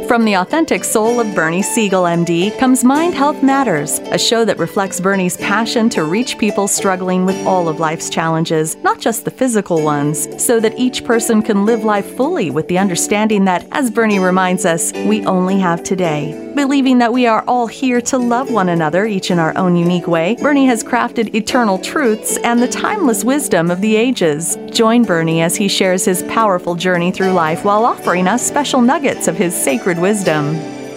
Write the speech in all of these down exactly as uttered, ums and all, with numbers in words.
From the authentic soul of Bernie Siegel, M D, comes Mind Health Matters, a show that reflects Bernie's passion to reach people struggling with all of life's challenges, not just the physical ones, so that each person can live life fully with the understanding that, as Bernie reminds us, we only have today. Believing that we are all here to love one another, each in our own unique way, Bernie has crafted eternal truths and the timeless wisdom of the ages. Join Bernie as he shares his powerful journey through life while offering us special nuggets of his sacred wisdom.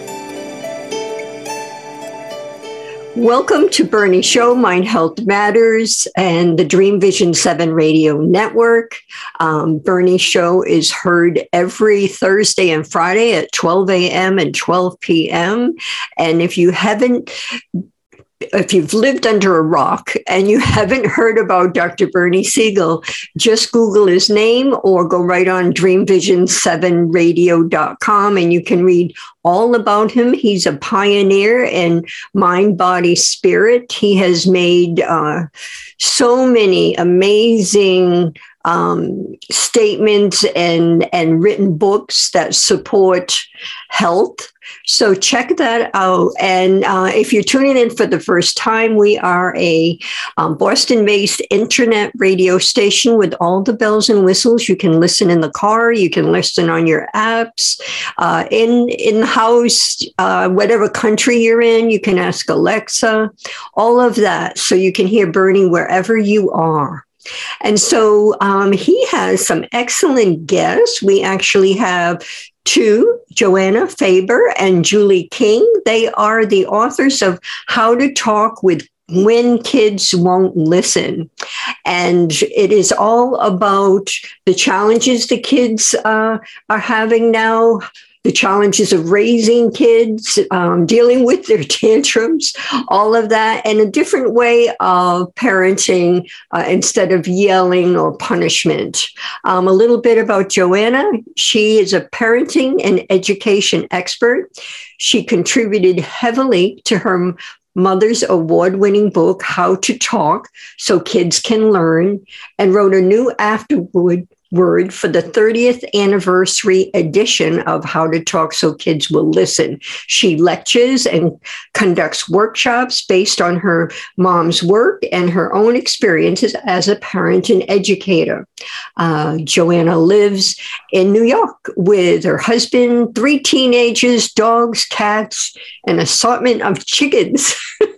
Welcome to Bernie Show, Mind Health Matters, and the Dream Vision seven Radio Network. Um, Bernie Show is heard every Thursday and Friday at twelve a.m. and twelve p.m. And if you haven't If you've lived under a rock and you haven't heard about Doctor Bernie Siegel, just Google his name or go right on dream vision seven radio dot com and you can read all about him. He's a pioneer in mind, body, spirit. He has made uh, so many amazing um, statements and, and written books that support health. So check that out. And uh, if you're tuning in for the first time, we are a um, Boston-based internet radio station with all the bells and whistles. You can listen in the car. You can listen on your apps. Uh, in in the house, uh, whatever country you're in, you can ask Alexa, all of that. So you can hear Bernie wherever you are. And so um, he has some excellent guests. We actually have two, Joanna Faber and Julie King. They are the authors of How to Talk with When Kids Won't Listen. And it is all about the challenges the kids uh, are having now, the challenges of raising kids, um, dealing with their tantrums, all of that, and a different way of parenting uh, instead of yelling or punishment. Um, a little bit about Joanna. She is a parenting and education expert. She contributed heavily to her mother's award-winning book, How to Talk So Kids Can Learn, and wrote a new afterword word for the thirtieth anniversary edition of How to Talk So Kids Will Listen. She lectures and conducts workshops based on her mom's work and her own experiences as a parent and educator. Uh, Joanna lives in New York with her husband, three teenagers, dogs, cats, an assortment of chickens.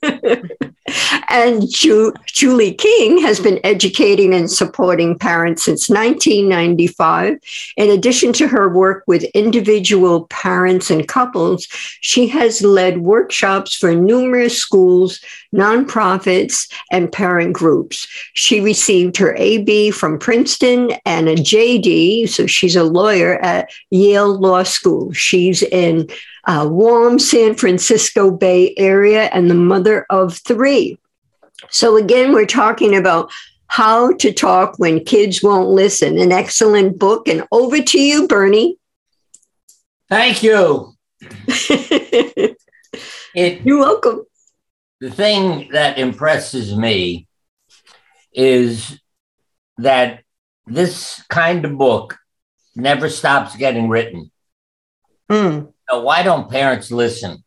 And Ju- Julie King has been educating and supporting parents since nineteen ninety-five. In addition to her work with individual parents and couples, she has led workshops for numerous schools, nonprofits, and parent groups. She received her A B from Princeton and a J D, so she's a lawyer at Yale Law School. She's in uh, warm San Francisco Bay Area and the mother of three. So again, we're talking about How to Talk When Kids Won't Listen, an excellent book. And over to you, Bernie. Thank you. it, You're welcome. The thing that impresses me is that this kind of book never stops getting written. Mm. So why don't parents listen?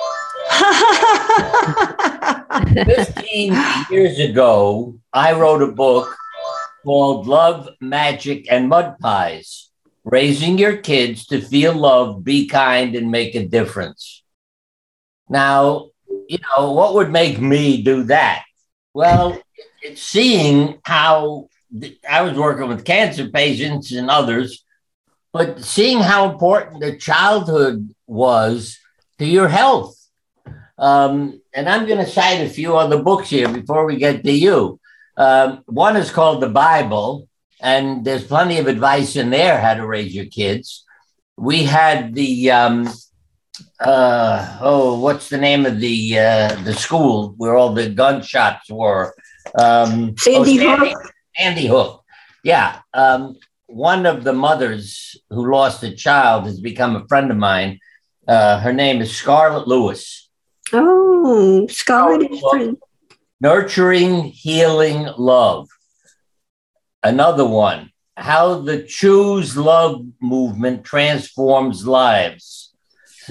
fifteen years ago, I wrote a book called Love, Magic, and Mud Pies, Raising Your Kids to Feel Love, Be Kind, and Make a Difference. Now, you know, what would make me do that? Well, it's seeing how I was working with cancer patients and others, but seeing how important the childhood was to your health. Um, and I'm going to cite a few other books here before we get to you. Um, one is called The Bible, and there's plenty of advice in there how to raise your kids. We had the, um, uh, oh, what's the name of the uh, the school where all the gunshots were? Um, Sandy oh, Hook. Sandy Hook. Yeah. Um, one of the mothers who lost a child has become a friend of mine. Uh, her name is Scarlett Lewis. Oh, Scarlett is friend. Nurturing, Healing Love. Another one, How the Choose Love Movement Transforms Lives.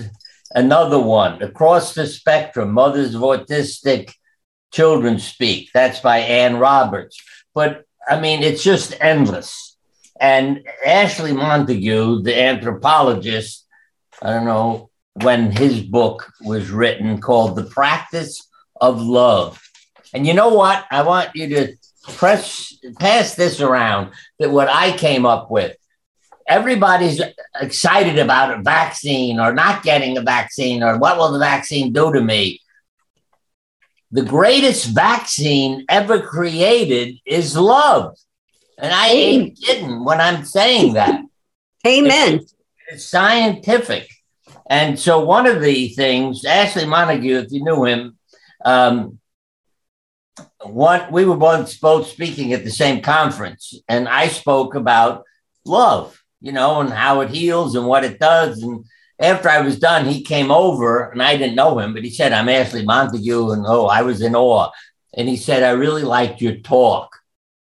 Another one, Across the Spectrum, Mothers of Autistic Children Speak. That's by Ann Roberts. But I mean, it's just endless. And Ashley Montagu, the anthropologist, I don't know when his book was written, called The Practice of Love. And you know what? I want you to press pass this around, that what I came up with. Everybody's excited about a vaccine or not getting a vaccine or what will the vaccine do to me. The greatest vaccine ever created is love. And I ain't kidding when I'm saying that. Amen. It's, it's scientific. And so one of the things, Ashley Montagu, if you knew him, um, what we were both, both speaking at the same conference, and I spoke about love, you know, and how it heals and what it does. And after I was done, he came over, and I didn't know him, but he said, I'm Ashley Montagu. And oh, I was in awe. And he said, I really liked your talk.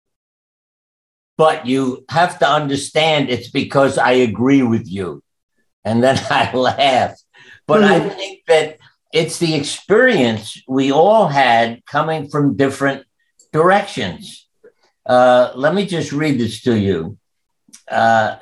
But you have to understand it's because I agree with you. And then I laughed. But mm-hmm. I think that it's the experience we all had coming from different directions. Uh, let me just read this to you. Uh,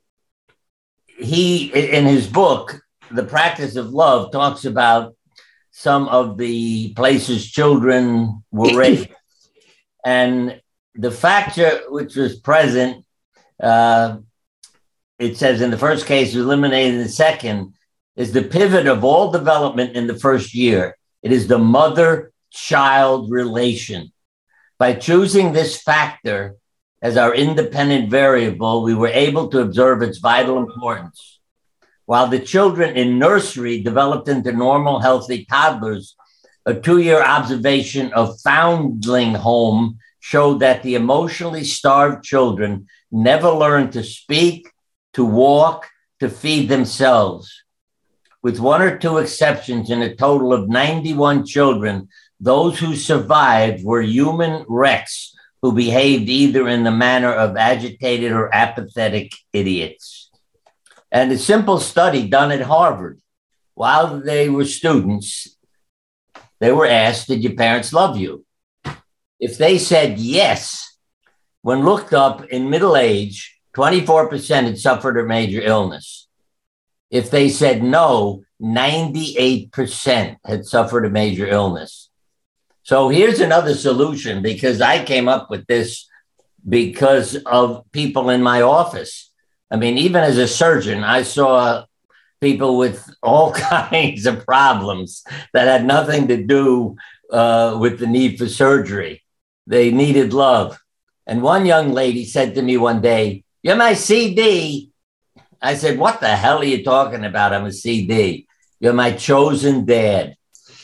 he, in his book, The Practice of Love, talks about some of the places children were raised. And the factor which was present, uh, it says in the first case, eliminated in the second, is the pivot of all development in the first year. It is the mother-child relation. By choosing this factor as our independent variable, we were able to observe its vital importance. While the children in nursery developed into normal, healthy toddlers, a two-year observation of Foundling Home showed that the emotionally starved children never learned to speak, to walk, to feed themselves. With one or two exceptions, in a total of ninety-one children, those who survived were human wrecks who behaved either in the manner of agitated or apathetic idiots. And a simple study done at Harvard, while they were students, they were asked, did your parents love you? If they said yes, when looked up in middle age, twenty-four percent had suffered a major illness. If they said no, ninety-eight percent had suffered a major illness. So here's another solution, because I came up with this because of people in my office. I mean, even as a surgeon, I saw people with all kinds of problems that had nothing to do uh, with the need for surgery. They needed love. And one young lady said to me one day, "You're my C D." I said, "What the hell are you talking about? I'm a C D. You're my chosen dad."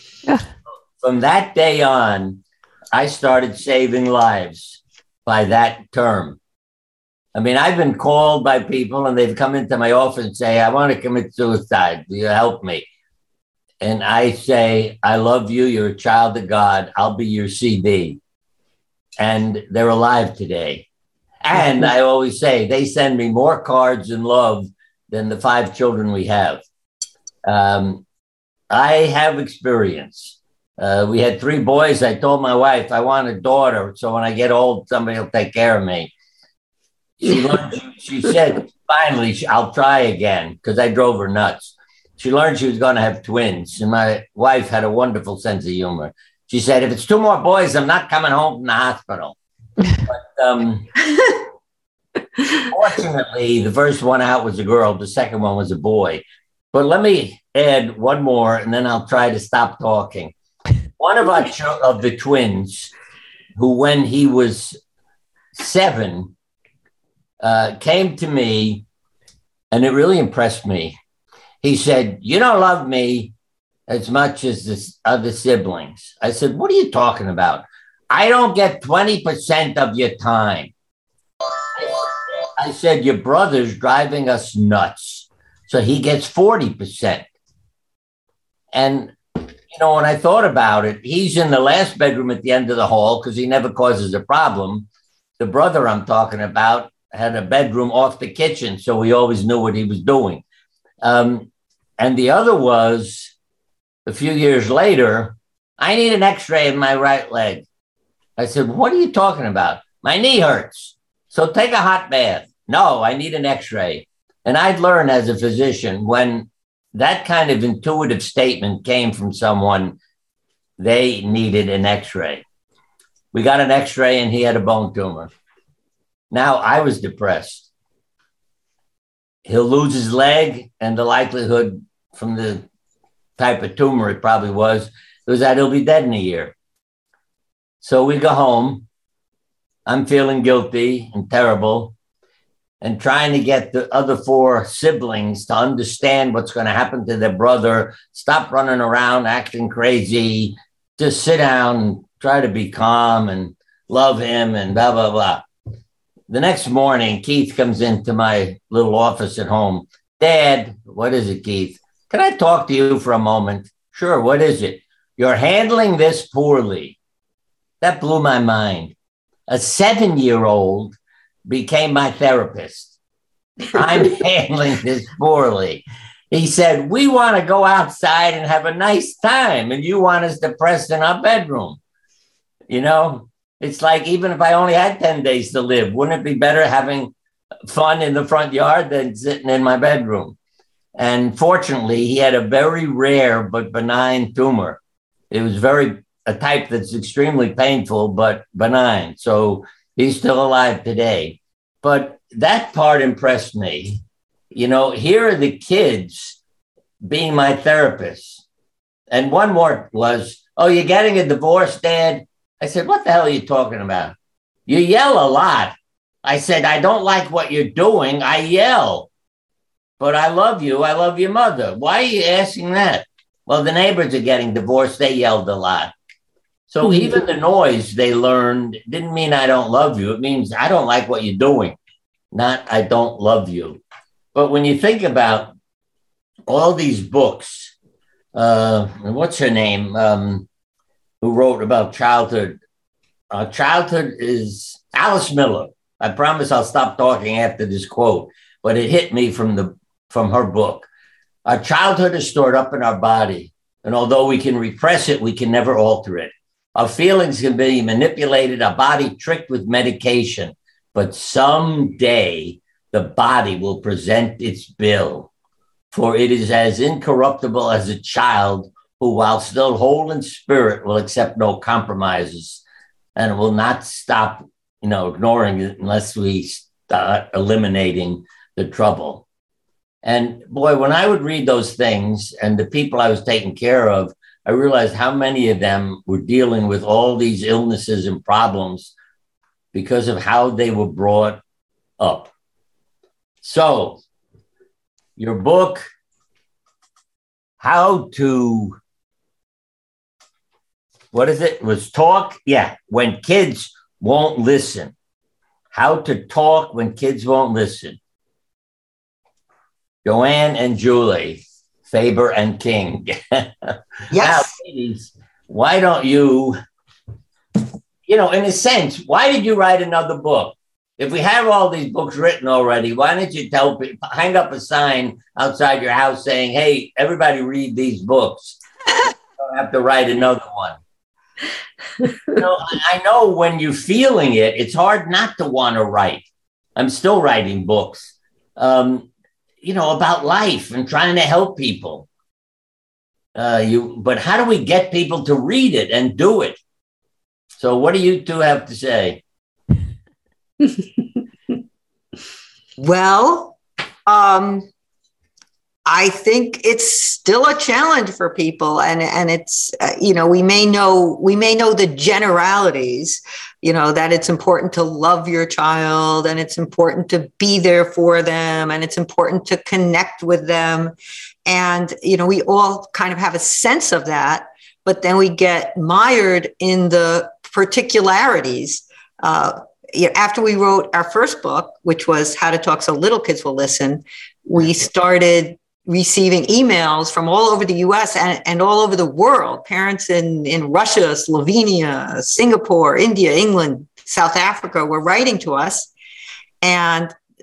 From that day on, I started saving lives by that term. I mean, I've been called by people and they've come into my office and say, "I want to commit suicide. Do you help me?" And I say, "I love you. You're a child of God. I'll be your C D." And they're alive today. And I always say they send me more cards and love than the five children we have. Um, I have experience. Uh, we had three boys. I told my wife, I want a daughter. So when I get old, somebody will take care of me. She, learned, she said, finally, I'll try again, because I drove her nuts. She learned she was going to have twins. And my wife had a wonderful sense of humor. She said, if it's two more boys, I'm not coming home from the hospital. But um, fortunately, the first one out was a girl. The second one was a boy. But let me add one more, and then I'll try to stop talking. One of our cho- of the twins, who when he was seven, uh, came to me, and it really impressed me. He said, "You don't love me as much as the other siblings." I said, "What are you talking about? I don't get twenty percent of your time." I said, "Your brother's driving us nuts, so he gets forty percent. And, you know, when I thought about it, he's in the last bedroom at the end of the hall because he never causes a problem. The brother I'm talking about had a bedroom off the kitchen, so we always knew what he was doing. Um, and the other was a few years later, I need an x-ray of my right leg. I said, what are you talking about? My knee hurts. So take a hot bath. No, I need an x-ray. And I'd learned as a physician, when that kind of intuitive statement came from someone, they needed an x-ray. We got an x-ray and he had a bone tumor. Now I was depressed. He'll lose his leg, and the likelihood from the type of tumor it probably was, was that he'll be dead in a year. So we go home. I'm feeling guilty and terrible and trying to get the other four siblings to understand what's going to happen to their brother, stop running around, acting crazy, just sit down and try to be calm and love him and blah, blah, blah. The next morning, Keith comes into my little office at home. Dad, what is it, Keith? Can I talk to you for a moment? Sure, what is it? You're handling this poorly. That blew my mind. A seven-year-old became my therapist. I'm handling this poorly. He said, we want to go outside and have a nice time, and you want us depressed in our bedroom. You know, it's like, even if I only had ten days to live, wouldn't it be better having fun in the front yard than sitting in my bedroom? And fortunately, he had a very rare but benign tumor. It was very a type that's extremely painful, but benign. So he's still alive today. But that part impressed me. You know, here are the kids being my therapists. And one more was, oh, you're getting a divorce, Dad? I said, what the hell are you talking about? You yell a lot. I said, I don't like what you're doing. I yell. But I love you. I love your mother. Why are you asking that? Well, the neighbors are getting divorced. They yelled a lot. So even the noise they learned didn't mean I don't love you. It means I don't like what you're doing, not I don't love you. But when you think about all these books, uh, what's her name, um, who wrote about childhood? Uh, childhood is Alice Miller. I promise I'll stop talking after this quote, but it hit me from the from her book. Our childhood is stored up in our body, and although we can repress it, we can never alter it. Our feelings can be manipulated, our body tricked with medication, but someday the body will present its bill, for it is as incorruptible as a child who, while still whole in spirit, will accept no compromises and will not stop, you know, ignoring it unless we start eliminating the trouble. And boy, when I would read those things and the people I was taking care of, I realized how many of them were dealing with all these illnesses and problems because of how they were brought up. So your book, How to, what is it? Was talk? Yeah, when kids won't listen. How to talk when kids won't listen. Joanne and Julie, Faber and King. Yes. Now, ladies, why don't you, you know, in a sense, why did you write another book? If we have all these books written already, why don't you tell people, hang up a sign outside your house saying, hey, everybody read these books. You don't have to write another one. You know, I know when you're feeling it, it's hard not to want to write. I'm still writing books. Um, you know, about life and trying to help people. Uh, you, but how do we get people to read it and do it? So what do you two have to say? Well, um, I think it's still a challenge for people, and and it's uh, you know we may know we may know the generalities, you know, that it's important to love your child and it's important to be there for them and it's important to connect with them, and you know we all kind of have a sense of that, but then we get mired in the particularities. Uh, after we wrote our first book, which was How to Talk So Little Kids Will Listen, we started receiving emails from all over the U S and, and all over the world. Parents in, in Russia, Slovenia, Singapore, India, England, South Africa were writing to us. And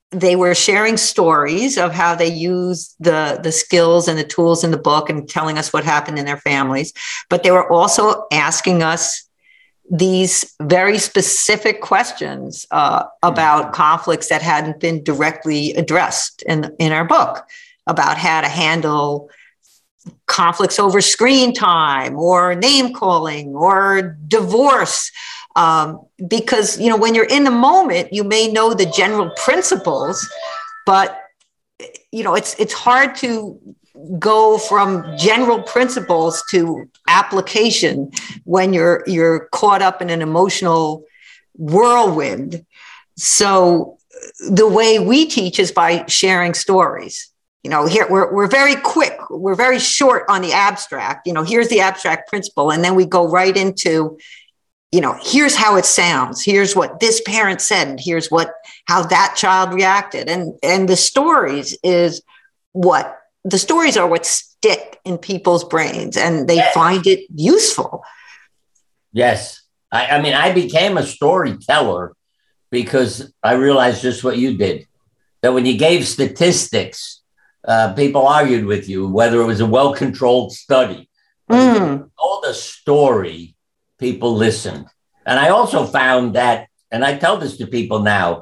they were sharing stories of how they used the, the skills and the tools in the book and telling us what happened in their families. But they were also asking us these very specific questions uh, about conflicts that hadn't been directly addressed in, in our book, about how to handle conflicts over screen time or name calling or divorce. Um, because, you know, when you're in the moment, you may know the general principles, but, you know, it's it's hard to go from general principles to application when you're you're caught up in an emotional whirlwind. So the way we teach is by sharing stories. You know, here we're we're very quick, we're very short on the abstract. You know, here's the abstract principle, and then we go right into, you know, here's how it sounds. Here's what this parent said, and here's what how that child reacted. And and the stories is what the stories are what stick in people's brains, and they yes. find it useful. Yes. I, I mean, I became a storyteller because I realized just what you did, that when you gave statistics, uh, people argued with you, whether it was a well-controlled study. Mm. All the story, people listened. And I also found that, and I tell this to people now,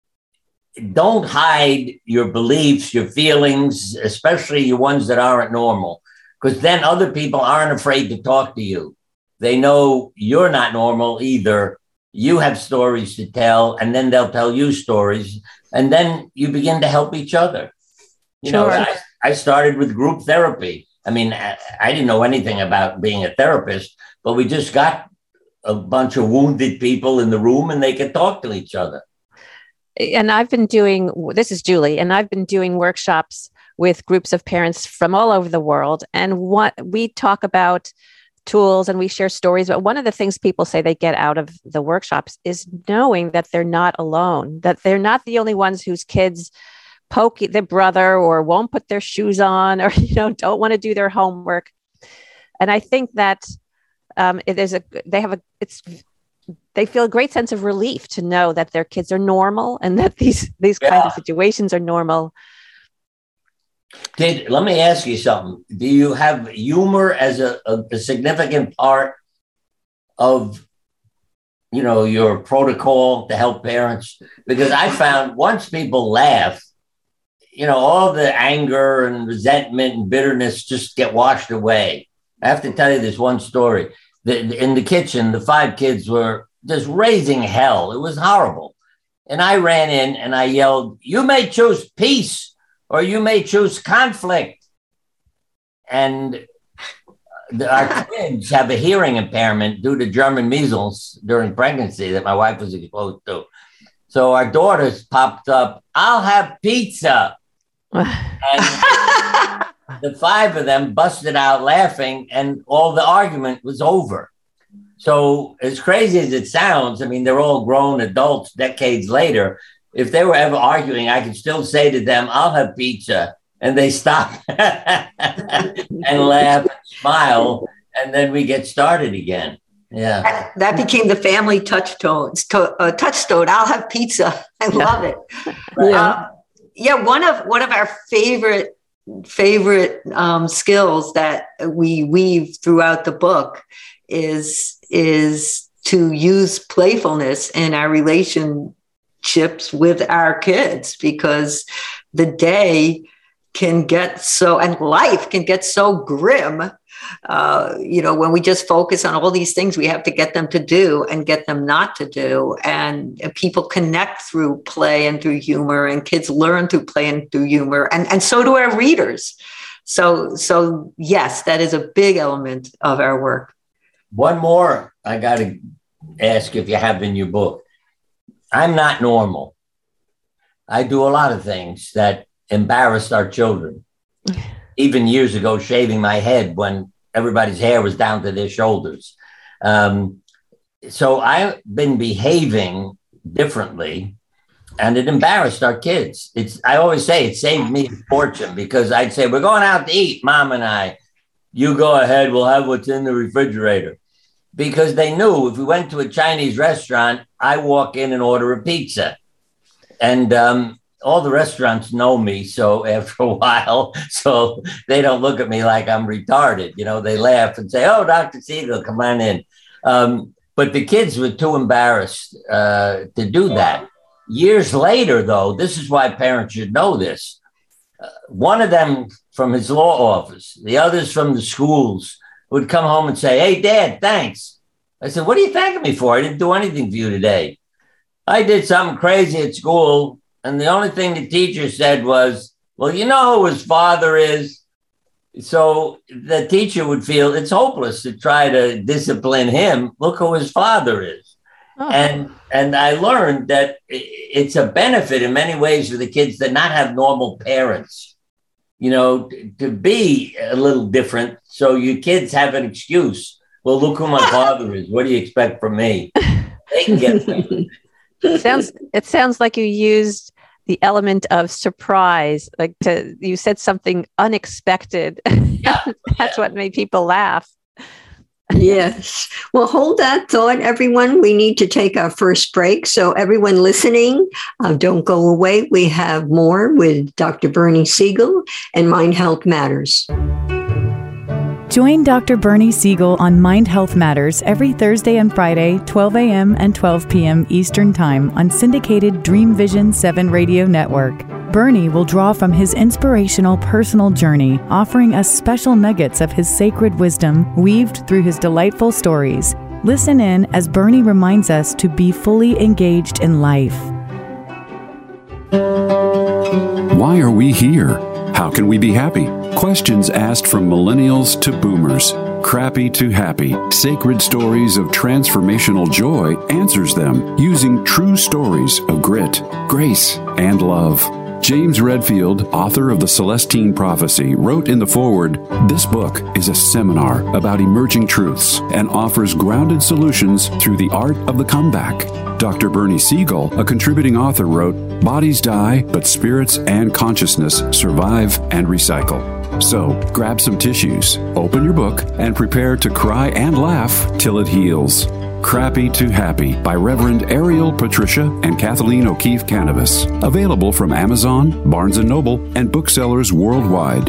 don't hide your beliefs, your feelings, especially the ones that aren't normal, because then other people aren't afraid to talk to you. They know you're not normal either. You have stories to tell, and then they'll tell you stories, and then you begin to help each other. You sure. know, I, I started with group therapy. I mean, I, I didn't know anything about being a therapist, but we just got a bunch of wounded people in the room, and they could talk to each other. And I've been doing, this is Julie, and I've been doing workshops with groups of parents from all over the world. And what we talk about tools and we share stories. But one of the things people say they get out of the workshops is knowing that they're not alone, that they're not the only ones whose kids poke their brother or won't put their shoes on or, you know, don't want to do their homework. And I think that um, there's a, they have a, it's, they feel a great sense of relief to know that their kids are normal and that these, these yeah. kinds of situations are normal. Did, let me ask you something. Do you have humor as a, a, a significant part of, you know, your protocol to help parents? Because I found once people laugh, you know, all the anger and resentment and bitterness just get washed away. I have to tell you this one story. The, in the kitchen, the five kids were just raising hell. It was horrible. And I ran in and I yelled, "You may choose peace or you may choose conflict." And the, our kids have a hearing impairment due to German measles during pregnancy that my wife was exposed to. So our daughters popped up, "I'll have pizza." And the five of them busted out laughing, and all the argument was over. So as crazy as it sounds, I mean, they're all grown adults decades later. If they were ever arguing, I could still say to them, "I'll have pizza." And they stop and laugh and smile. And then we get started again. Yeah. That, that became the family touchstone. To, uh, touchstone. "I'll have pizza." I love it. Right. Yeah. Yeah. One of, one of our favorite favorite um, skills that we weave throughout the book is is to use playfulness in our relationships with our kids, because the day can get so, and life can get so grim, uh, you know, when we just focus on all these things we have to get them to do and get them not to do. And people connect through play and through humor, and kids learn through play and through humor. And, and so do our readers. So, so yes, that is a big element of our work. One more I got to ask if you have in your book. I'm not normal. I do a lot of things that embarrassed our children. Even years ago, shaving my head when everybody's hair was down to their shoulders. Um, so I've been behaving differently, and it embarrassed our kids. It's, I always say it saved me a fortune, because I'd say, "We're going out to eat, Mom and I. You go ahead, we'll have what's in the refrigerator." Because they knew if we went to a Chinese restaurant, I walk in and order a pizza. And um, all the restaurants know me. So after a while, so they don't look at me like I'm retarded. You know, they laugh and say, "Oh, Doctor Siegel, come on in." Um, but the kids were too embarrassed uh, to do that. Years later, though, this is why parents should know this. Uh, one of them from his law office, the others from the schools, would come home and say, "Hey, Dad, thanks." I said, "What are you thanking me for? I didn't do anything for you today. I did something crazy at school. And the only thing the teacher said was, well, you know who his father is." So the teacher would feel it's hopeless to try to discipline him. Look who his father is. Oh. And and I learned that it's a benefit in many ways for the kids to not have normal parents, you know, to be a little different. So your kids have an excuse. Well, look who my father is. What do you expect from me? They can get it. It sounds, it sounds like you used the element of surprise, like to, you said something unexpected. Yeah. That's what made people laugh. Yes. Well, hold that thought, everyone. We need to take our first break. So everyone listening, uh, don't go away. We have more with Doctor Bernie Siegel and Mind Health Matters. Join Doctor Bernie Siegel on Mind Health Matters every Thursday and Friday, twelve a.m. and twelve p.m. Eastern Time on syndicated Dream Vision seven Radio Network. Bernie will draw from his inspirational personal journey, offering us special nuggets of his sacred wisdom weaved through his delightful stories. Listen in as Bernie reminds us to be fully engaged in life. Why are we here? How can we be happy? Questions asked from millennials to boomers. Crappy to Happy, Sacred Stories of Transformational Joy answers them using true stories of grit, grace, and love. James Redfield, author of The Celestine Prophecy, wrote in the foreword, "This book is a seminar about emerging truths and offers grounded solutions through the art of the comeback." Doctor Bernie Siegel, a contributing author, wrote, "Bodies die, but spirits and consciousness survive and recycle." So, grab some tissues, open your book, and prepare to cry and laugh till it heals. Crappy to Happy by Reverend Ariel Patricia and Kathleen O'Keefe Cannabis. Available from Amazon, Barnes and Noble, and booksellers worldwide.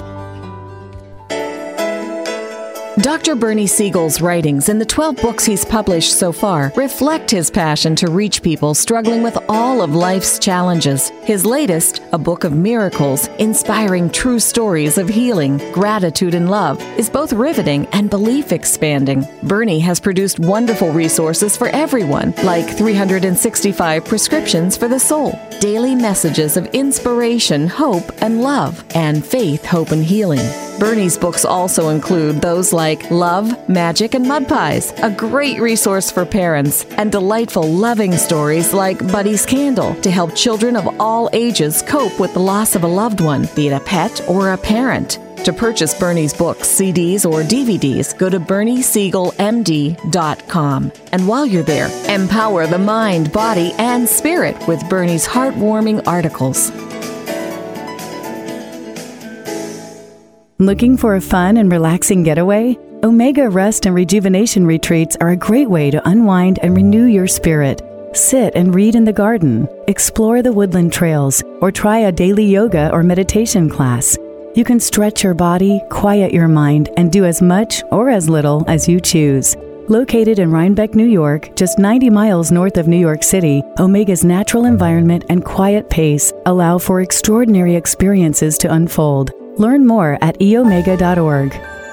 Doctor Bernie Siegel's writings and the twelve books he's published so far reflect his passion to reach people struggling with all of life's challenges. His latest, A Book of Miracles, inspiring true stories of healing, gratitude, and love, is both riveting and belief-expanding. Bernie has produced wonderful resources for everyone, like three hundred sixty-five prescriptions for the soul, daily messages of inspiration, hope, and love, and faith, hope, and healing. Bernie's books also include those like Love, Magic, and Mud Pies, a great resource for parents, and delightful loving stories like Buddy's Candle to help children of all ages cope with the loss of a loved one, be it a pet or a parent. To purchase Bernie's books, C Ds, or D V Ds, go to bernie siegel m d dot com. And while you're there, empower the mind, body, and spirit with Bernie's heartwarming articles. Looking for a fun and relaxing getaway? Omega Rest and Rejuvenation Retreats are a great way to unwind and renew your spirit. Sit and read in the garden, explore the woodland trails, or try a daily yoga or meditation class. You can stretch your body, quiet your mind, and do as much or as little as you choose. Located in Rhinebeck, New York, just ninety miles north of New York City, Omega's natural environment and quiet pace allow for extraordinary experiences to unfold. Learn more at e omega dot org.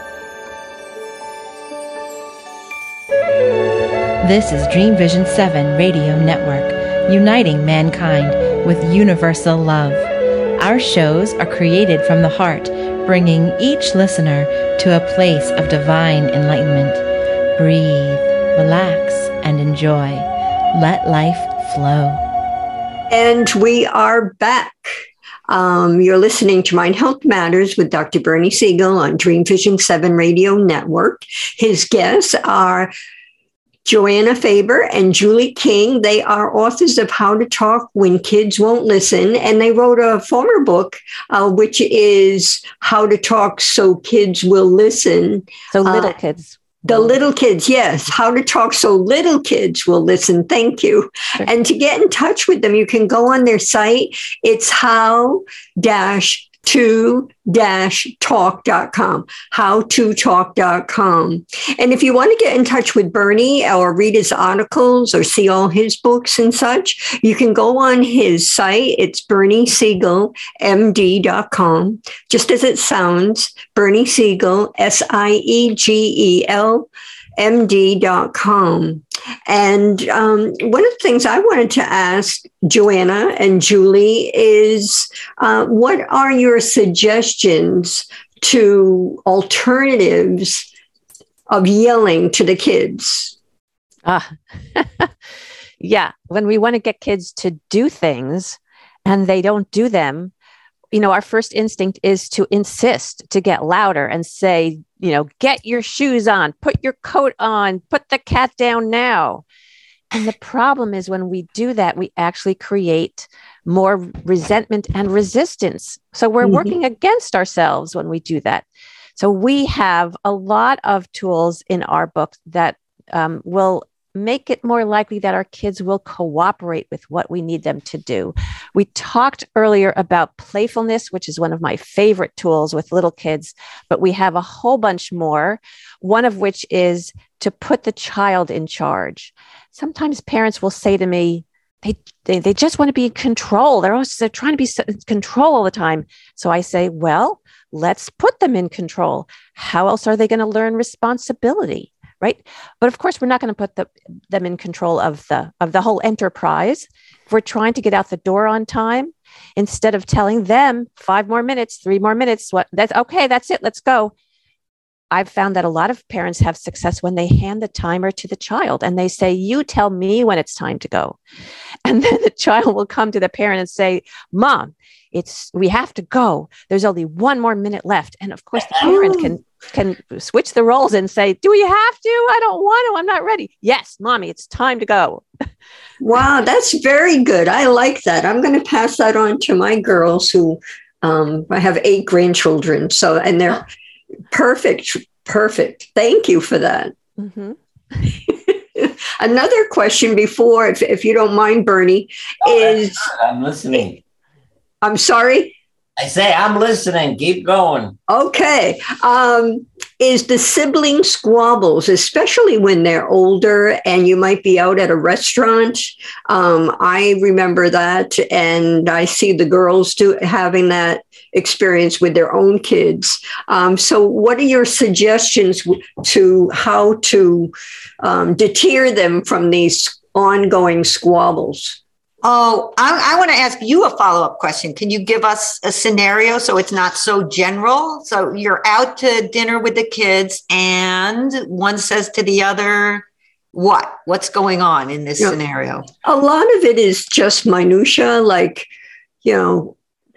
This is Dream Vision seven Radio Network, uniting mankind with universal love. Our shows are created from the heart, bringing each listener to a place of divine enlightenment. Breathe, relax, and enjoy. Let life flow. And we are back. Um, you're listening to Mind Health Matters with Doctor Bernie Siegel on Dream Vision seven Radio Network. His guests are Joanna Faber and Julie King. They are authors of How to Talk When Kids Won't Listen, and they wrote a former book, uh, which is How to Talk So Kids Will Listen. So little uh, kids. The little kids, yes. How to talk so little kids will listen. Thank you. Sure. And to get in touch with them, you can go on their site. It's how dash to dash talk dot com, how to talk dot com. And if you want to get in touch with Bernie or read his articles or see all his books and such, you can go on his site. It's bernie siegel m d dot com, just as it sounds, Bernie Siegel, S I E G E L M D dot com. And um, one of the things I wanted to ask Joanna and Julie is, uh, what are your suggestions to alternatives of yelling to the kids? Ah, yeah. When we want to get kids to do things and they don't do them, you know, our first instinct is to insist, to get louder and say, you know, get your shoes on, put your coat on, put the cat down now. And the problem is when we do that, we actually create more resentment and resistance. So we're mm-hmm. working against ourselves when we do that. So we have a lot of tools in our book that um, will make it more likely that our kids will cooperate with what we need them to do. We talked earlier about playfulness, which is one of my favorite tools with little kids, but we have a whole bunch more, one of which is to put the child in charge. Sometimes parents will say to me, they they, they just want to be in control. They're always they're trying to be in control all the time. So I say, well, let's put them in control. How else are they going to learn responsibility? Right. But of course, we're not going to put the, them in control of the of the whole enterprise. If we're trying to get out the door on time, instead of telling them five more minutes, three more minutes, what that's OK, that's it. Let's go. I've found that a lot of parents have success when they hand the timer to the child and they say, you tell me when it's time to go. And then the child will come to the parent and say, Mom, it's we have to go. There's only one more minute left. And of course, the parent can can switch the roles and say, do we have to? I don't want to. I'm not ready. Yes, Mommy, it's time to go. Wow, that's very good. I like that. I'm going to pass that on to my girls who um, I have eight grandchildren. So, and they're perfect, perfect. Thank you for that. Mm-hmm. Another question before, if, if you don't mind, Bernie, oh, is... I'm listening. I'm sorry? I say I'm listening. Keep going. Okay. Um, is the sibling squabbles, especially when they're older and you might be out at a restaurant. Um, I remember that, and I see the girls do having that experience with their own kids. Um, so what are your suggestions to how to um, deter them from these ongoing squabbles? Oh, I, I want to ask you a follow-up question. Can you give us a scenario so it's not so general? So you're out to dinner with the kids and one says to the other, what? What's going on in this you know, scenario? A lot of it is just minutia, like, you know,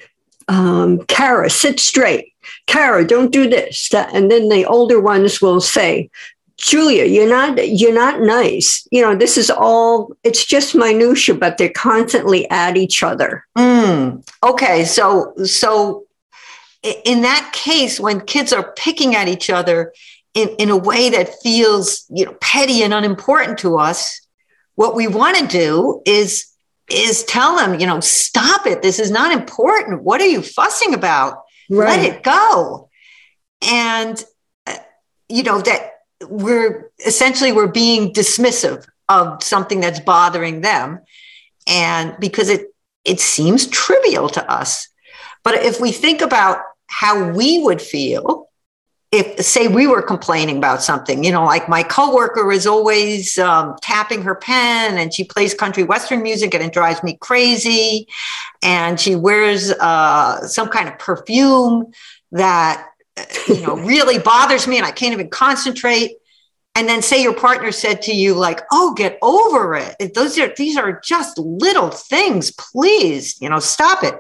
um, Kara, sit straight. Kara, don't do this. That, and then the older ones will say, Julia, you're not, you're not nice. You know, this is all, it's just minutia, but they're constantly at each other. Mm, okay. So, so in that case, when kids are picking at each other in, in a way that feels, you know, petty and unimportant to us, what we want to do is, is tell them, you know, stop it. This is not important. What are you fussing about? Right. Let it go. And, uh, you know, that, we're essentially, we're being dismissive of something that's bothering them. And because it, it seems trivial to us. But if we think about how we would feel, if say we were complaining about something, you know, like my coworker is always um, tapping her pen and she plays country Western music and it drives me crazy. And she wears uh, some kind of perfume that you know, really bothers me and I can't even concentrate. And then say your partner said to you like, oh, get over it. Those are, these are just little things, please, you know, stop it.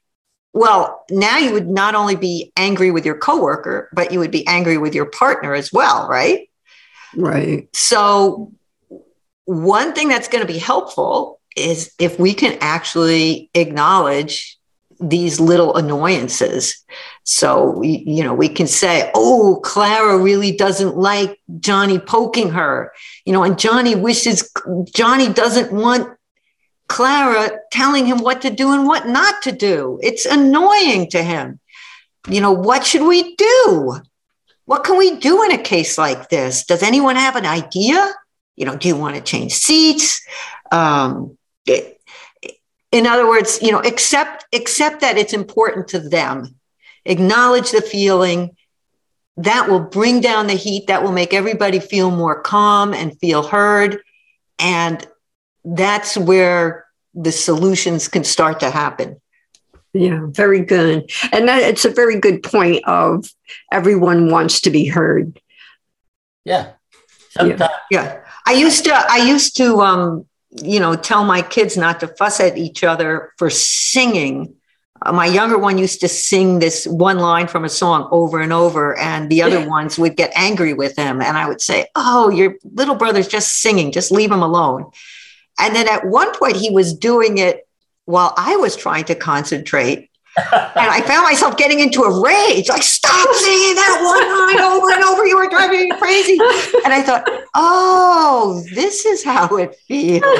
Well, now you would not only be angry with your coworker, but you would be angry with your partner as well, right? Right. So one thing that's going to be helpful is if we can actually acknowledge these little annoyances. So, we, you know, we can say, oh, Clara really doesn't like Johnny poking her, you know, and Johnny wishes, Johnny doesn't want Clara telling him what to do and what not to do. It's annoying to him. You know, what should we do? What can we do in a case like this? Does anyone have an idea? You know, do you want to change seats? Um, it, in other words, you know, accept, accept that it's important to them. Acknowledge the feeling. That will bring down the heat. That will make everybody feel more calm and feel heard. And that's where the solutions can start to happen. Yeah, very good. And that, it's a very good point of everyone wants to be heard. Yeah. Sometimes. Yeah. yeah. I used to, I used to, um, you know, tell my kids not to fuss at each other for singing. Uh, my younger one used to sing this one line from a song over and over, and the other ones would get angry with him. And I would say, oh, your little brother's just singing, just leave him alone. And then at one point he was doing it while I was trying to concentrate. And I found myself getting into a rage, like, stop singing that one line over and over. You were driving me crazy. And I thought, oh, this is how it feels.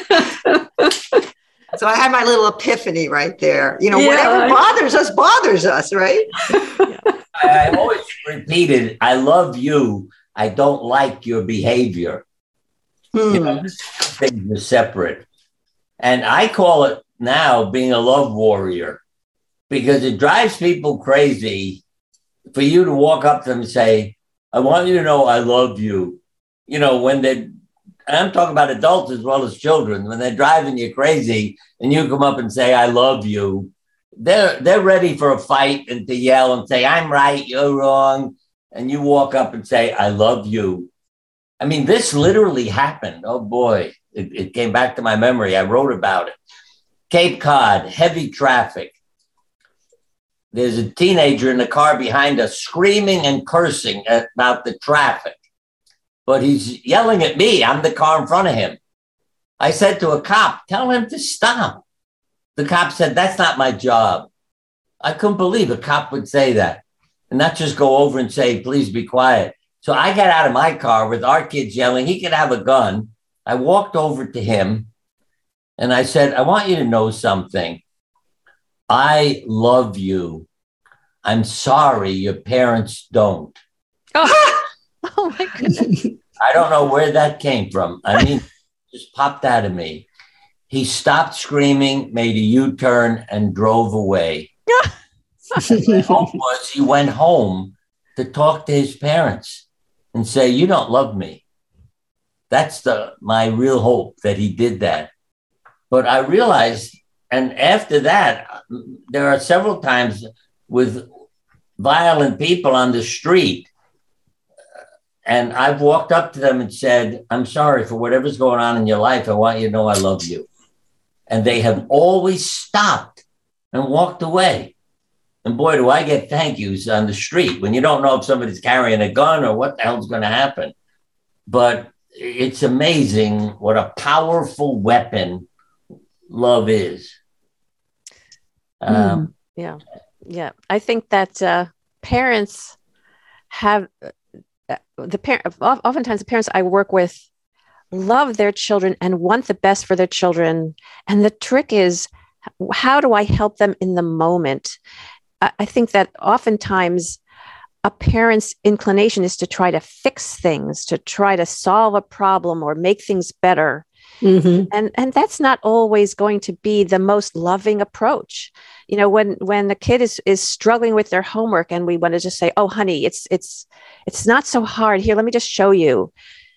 So I had my little epiphany right there. You know, yeah. Whatever bothers us, bothers us, right? I, I always repeated, I love you. I don't like your behavior. Hmm. You know, things are separate. And I call it now being a love warrior, because it drives people crazy for you to walk up to them and say, I want you to know I love you. You know, when they, I'm talking about adults as well as children, when they're driving you crazy and you come up and say, I love you, they're, they're ready for a fight and to yell and say, I'm right, you're wrong. And you walk up and say, I love you. I mean, this literally happened. Oh boy, it, it came back to my memory. I wrote about it. Cape Cod, heavy traffic. There's a teenager in the car behind us screaming and cursing about the traffic, but he's yelling at me. I'm the car in front of him. I said to a cop, tell him to stop. The cop said, that's not my job. I couldn't believe a cop would say that and not just go over and say, please be quiet. So I got out of my car with our kids yelling, he could have a gun. I walked over to him and I said, I want you to know something. I love you. I'm sorry your parents don't. Oh, oh my goodness. I don't know where that came from. I mean, just popped out of me. He stopped screaming, made a U-turn, and drove away. My hope was he went home to talk to his parents and say, you don't love me. That's the my real hope, that he did that. But I realized, and after that, there are several times with violent people on the street, and I've walked up to them and said, I'm sorry for whatever's going on in your life. I want you to know I love you. And they have always stopped and walked away. And boy, do I get thank yous on the street when you don't know if somebody's carrying a gun or what the hell's going to happen. But it's amazing what a powerful weapon love is. Um, mm, yeah. Yeah. I think that uh, parents have uh, the parent, oftentimes the parents I work with love their children and want the best for their children. And the trick is, how do I help them in the moment? I, I think that oftentimes a parent's inclination is to try to fix things, to try to solve a problem or make things better. Mm-hmm. And and that's not always going to be the most loving approach. You know, when when the kid is is struggling with their homework and we want to just say, oh, honey, it's it's it's not so hard. Here, let me just show you.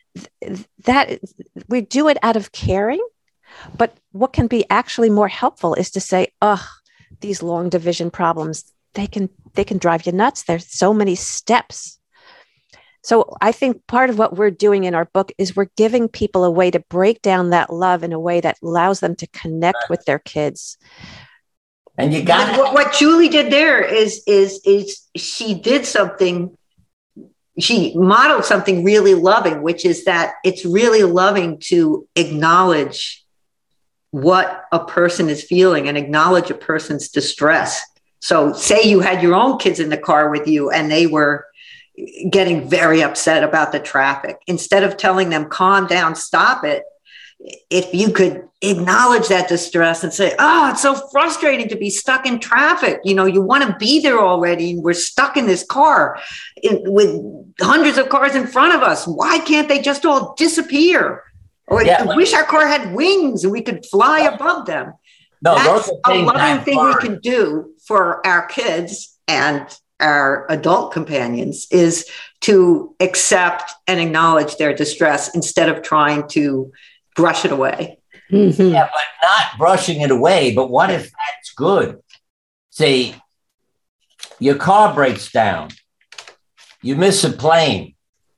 That we do it out of caring. But what can be actually more helpful is to say, oh, these long division problems, they can they can drive you nuts. There's so many steps. So I think part of what we're doing in our book is we're giving people a way to break down that love in a way that allows them to connect with their kids. And you got what, what Julie did there is, is, is she did something, she modeled something really loving, which is that it's really loving to acknowledge what a person is feeling and acknowledge a person's distress. So say you had your own kids in the car with you and they were getting very upset about the traffic. Instead of telling them, calm down, stop it, if you could acknowledge that distress and say, oh, it's so frustrating to be stuck in traffic. You know, you want to be there already and we're stuck in this car in, with hundreds of cars in front of us. Why can't they just all disappear? Or yeah, I wish our car had wings and we could fly above them. No, that's a loving thing we can do for our kids and our adult companions, is to accept and acknowledge their distress instead of trying to brush it away. Mm-hmm. Yeah, but not brushing it away. But what if that's good? Say your car breaks down, you miss a plane,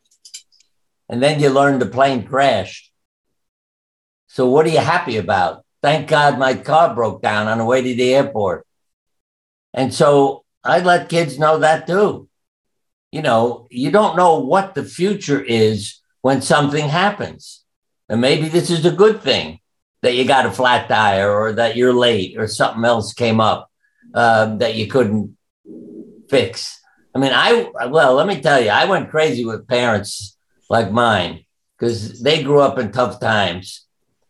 and then you learn the plane crashed. So what are you happy about? Thank God my car broke down on the way to the airport. And so I let kids know that too. You know, you don't know what the future is when something happens. And maybe this is a good thing that you got a flat tire or that you're late or something else came up uh, that you couldn't fix. I mean, I, well, let me tell you, I went crazy with parents like mine because they grew up in tough times.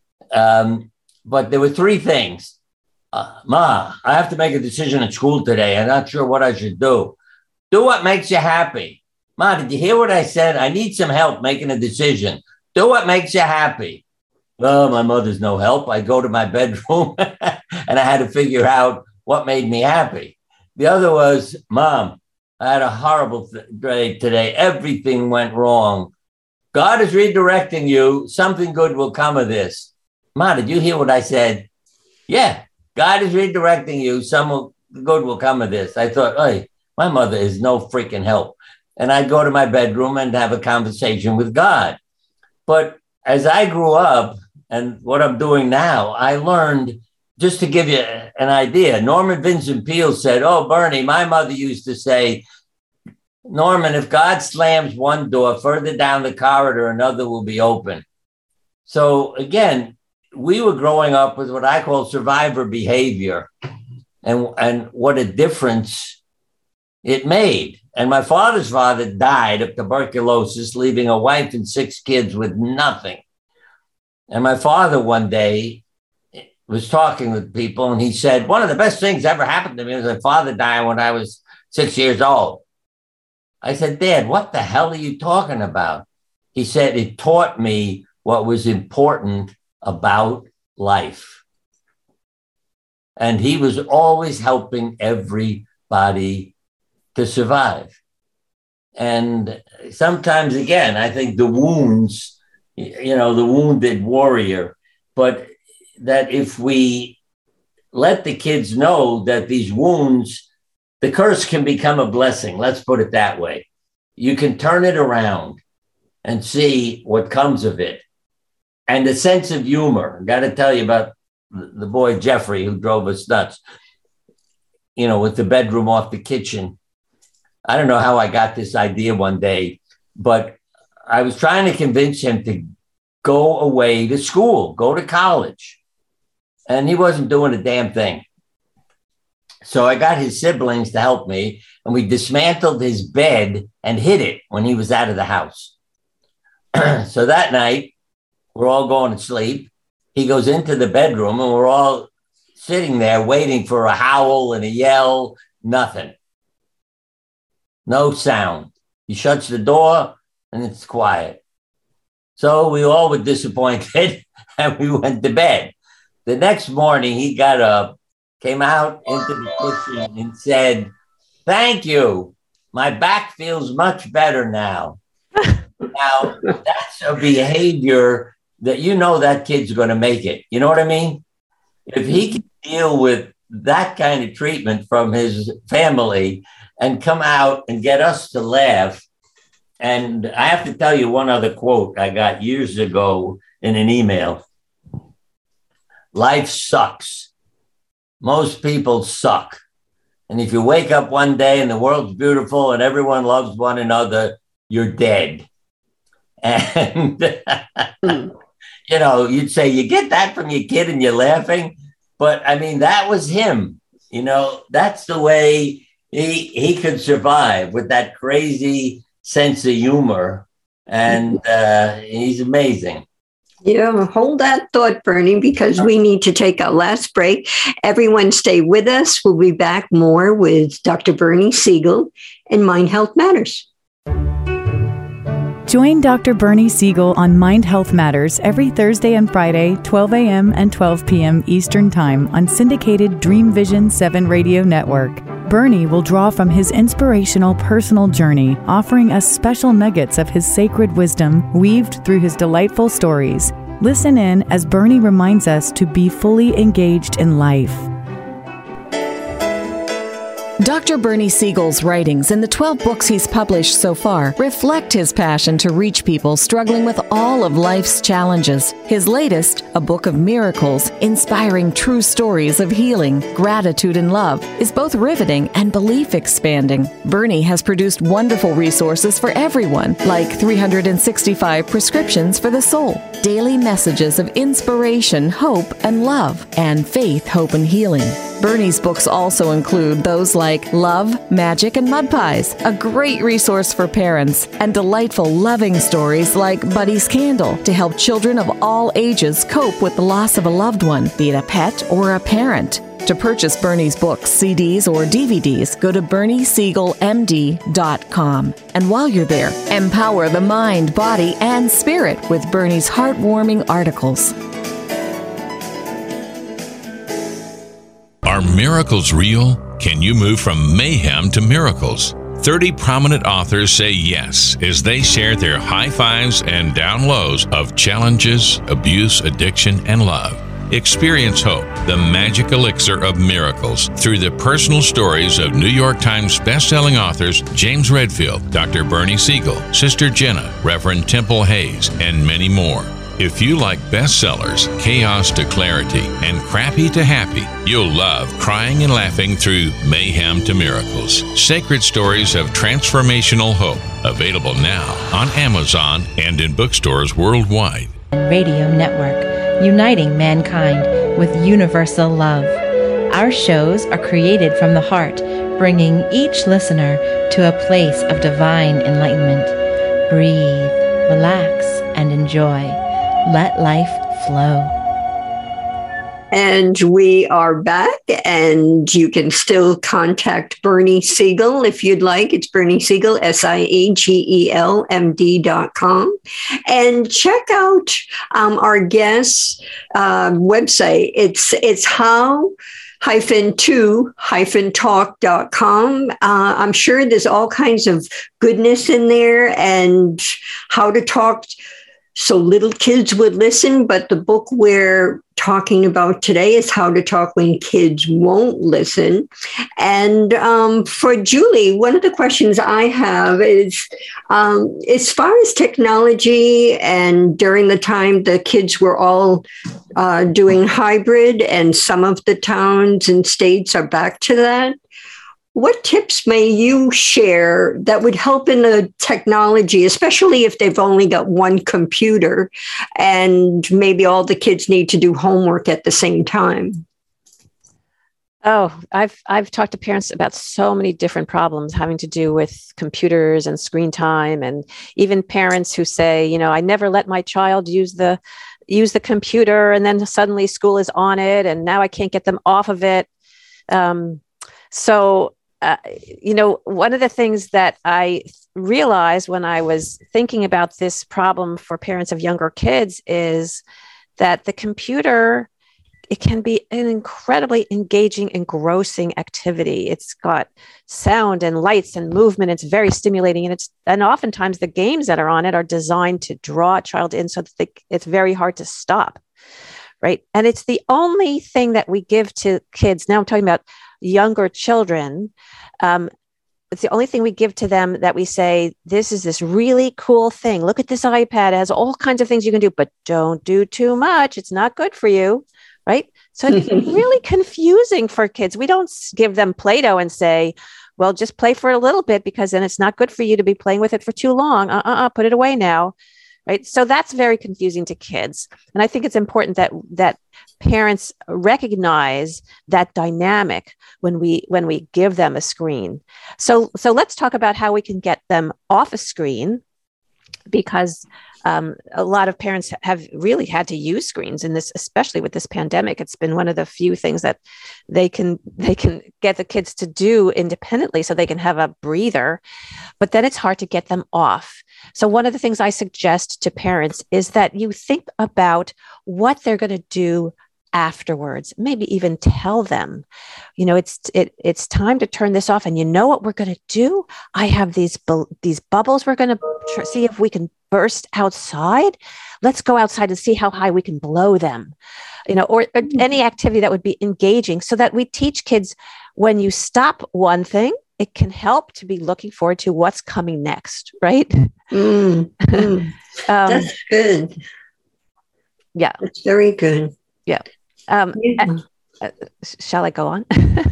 Um, but there were three things. Uh, Ma, I have to make a decision at school today. I'm not sure what I should do. Do what makes you happy. Ma, did you hear what I said? I need some help making a decision. Do what makes you happy. Well, my mother's no help. I go to my bedroom and I had to figure out what made me happy. The other was, Mom, I had a horrible day today. Everything went wrong. God is redirecting you. Something good will come of this. Ma, did you hear what I said? Yeah. God is redirecting you. Some good will come of this. I thought, hey, my mother is no freaking help. And I'd go to my bedroom and have a conversation with God. But as I grew up and what I'm doing now, I learned, just to give you an idea, Norman Vincent Peale said, oh, Bernie, my mother used to say, Norman, if God slams one door, further down the corridor, another will be open. So again, we were growing up with what I call survivor behavior and, and what a difference it made. And my father's father died of tuberculosis, leaving a wife and six kids with nothing. And my father one day was talking with people and he said, one of the best things ever happened to me was my father died when I was six years old. I said, Dad, what the hell are you talking about? He said, it taught me what was important about life. And he was always helping everybody to survive. And sometimes, again, I think the wounds, you know, the wounded warrior, but that if we let the kids know that these wounds, the curse can become a blessing. Let's put it that way. You can turn it around and see what comes of it. And the sense of humor. I got to tell you about the boy Jeffrey who drove us nuts, you know, with the bedroom off the kitchen. I don't know how I got this idea one day, but I was trying to convince him to go away to school, go to college. And he wasn't doing a damn thing. So I got his siblings to help me, and we dismantled his bed and hid it when he was out of the house. So that night, we're all going to sleep. He goes into the bedroom and we're all sitting there waiting for a howl and a yell, nothing. No sound. He shuts the door and it's quiet. So we all were disappointed and we went to bed. The next morning he got up, came out into the kitchen and said, thank you. My back feels much better now. Now, that's a behavior that you know that kid's going to make it. You know what I mean? If he can deal with that kind of treatment from his family and come out and get us to laugh. And I have to tell you one other quote I got years ago in an email. Life sucks. Most people suck. And if you wake up one day and the world's beautiful and everyone loves one another, you're dead. And you know, you'd say you get that from your kid and you're laughing. But I mean, that was him. You know, that's the way he he could survive, with that crazy sense of humor. And uh, he's amazing. Yeah, hold that thought, Bernie, because we need to take our last break. Everyone stay with us. We'll be back more with Doctor Bernie Siegel and Mind Health Matters. Join Doctor Bernie Siegel on Mind Health Matters every Thursday and Friday, twelve a.m. and twelve p.m. Eastern Time on syndicated Dream Vision seven Radio Network. Bernie will draw from his inspirational personal journey, offering us special nuggets of his sacred wisdom weaved through his delightful stories. Listen in as Bernie reminds us to be fully engaged in life. Doctor Bernie Siegel's writings and the twelve books he's published so far reflect his passion to reach people struggling with all of life's challenges. His latest, A Book of Miracles, inspiring true stories of healing, gratitude, and love, is both riveting and belief-expanding. Bernie has produced wonderful resources for everyone, like three hundred sixty-five prescriptions for the soul, daily messages of inspiration, hope, and love, and faith, hope, and healing. Bernie's books also include those like Love, Magic, and Mud Pies, a great resource for parents, and delightful loving stories like Buddy's Candle to help children of all ages cope with the loss of a loved one, be it a pet or a parent. To purchase Bernie's books, C Ds, or D V Ds, go to bernie siegel m d dot com. And while you're there, empower the mind, body, and spirit with Bernie's heartwarming articles. Are miracles real? Can you move from mayhem to miracles? thirty prominent authors say yes as they share their high fives and down lows of challenges, abuse, addiction, and love. Experience hope, the magic elixir of miracles, through the personal stories of New York Times bestselling authors James Redfield, Doctor Bernie Siegel, Sister Jenna, Reverend Temple Hayes, and many more. If you like bestsellers, Chaos to Clarity, and Crappy to Happy, you'll love crying and laughing through Mayhem to Miracles. Sacred Stories of Transformational Hope. Available now on Amazon and in bookstores worldwide. Radio Network, uniting mankind with universal love. Our shows are created from the heart, bringing each listener to a place of divine enlightenment. Breathe, relax, and enjoy. Let life flow. And we are back, and you can still contact Bernie Siegel if you'd like. It's Bernie Siegel, S I E G E L M D dot com. And check out um, our guest's uh, website. It's, it's how hyphen to hyphen talk dot com. Uh, I'm sure there's all kinds of goodness in there, and how to talk so little kids would listen. But the book we're talking about today is How to Talk When Kids Won't Listen. And um, for Julie, one of the questions I have is, um, as far as technology, and during the time the kids were all uh, doing hybrid, and some of the towns and states are back to that, what tips may you share that would help in the technology, especially if they've only got one computer and maybe all the kids need to do homework at the same time? Oh, I've I've talked to parents about so many different problems having to do with computers and screen time, and even parents who say, you know, I never let my child use the use the computer, and then suddenly school is on it, and now I can't get them off of it. Um, so. Uh, you know, one of the things that I realized when I was thinking about this problem for parents of younger kids is that the computer, it can be an incredibly engaging, engrossing activity. It's got sound and lights and movement. It's very stimulating. And it's, and oftentimes the games that are on it are designed to draw a child in so that they, it's very hard to stop. Right. And it's the only thing that we give to kids. Now I'm talking about younger children. Um, it's the only thing we give to them that we say, this is this really cool thing. Look at this iPad. It has all kinds of things you can do, but don't do too much. It's not good for you. Right. So it's really confusing for kids. We don't give them Play-Doh and say, well, just play for a little bit, because then it's not good for you to be playing with it for too long. Uh-uh, put it away now. right? So that's very confusing to kids. And I think it's important that that parents recognize that dynamic when we when we give them a screen. So so let's talk about how we can get them off a screen, because um, a lot of parents have really had to use screens in this, especially with this pandemic. It's been one of the few things that they can they can get the kids to do independently, so they can have a breather. But then it's hard to get them off. So one of the things I suggest to parents is that you think about what they're going to do afterwards. Maybe even tell them, you know, it's it it's time to turn this off. And you know what we're going to do? I have these bu- these bubbles. We're going to tr- see if we can burst outside. Let's go outside and see how high we can blow them. You know, or, or any activity that would be engaging, so that we teach kids, when you stop one thing, it can help to be looking forward to what's coming next, right? Mm, mm. um, That's good. Yeah. That's very good. Yeah. Um, yeah. Uh, shall I go on?